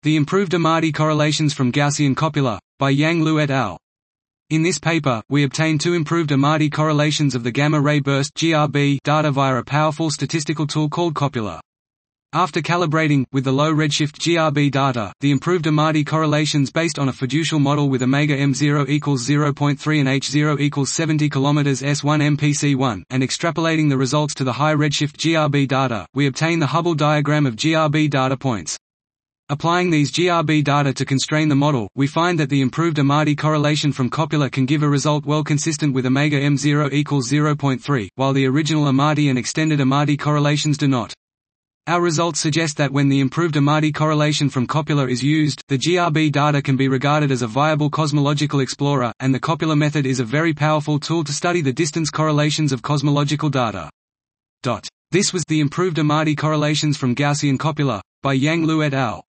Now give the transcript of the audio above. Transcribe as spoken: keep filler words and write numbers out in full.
The Improved Amati Correlations from Gaussian Copula, by Yang Liu et al. In this paper, we obtained two improved Amati correlations of the gamma-ray burst (G R B) data via a powerful statistical tool called Copula. After calibrating, with the low redshift G R B data, the improved Amati correlations based on a fiducial model with omega m zero equals zero point three and h zero equals seventy kilometers s one m p c one, and extrapolating the results to the high redshift G R B data, we obtain the Hubble diagram of G R B data points. Applying these G R B data to constrain the model, we find that the improved Amati correlation from Copula can give a result well consistent with omega m zero equals zero point three, while the original Amati and extended Amati correlations do not. Our results suggest that when the improved Amati correlation from Copula is used, the G R B data can be regarded as a viable cosmological explorer, and the Copula method is a very powerful tool to study the distance correlations of cosmological data. This was the Improved Amati Correlations from Gaussian Copula, by Yang Liu et al.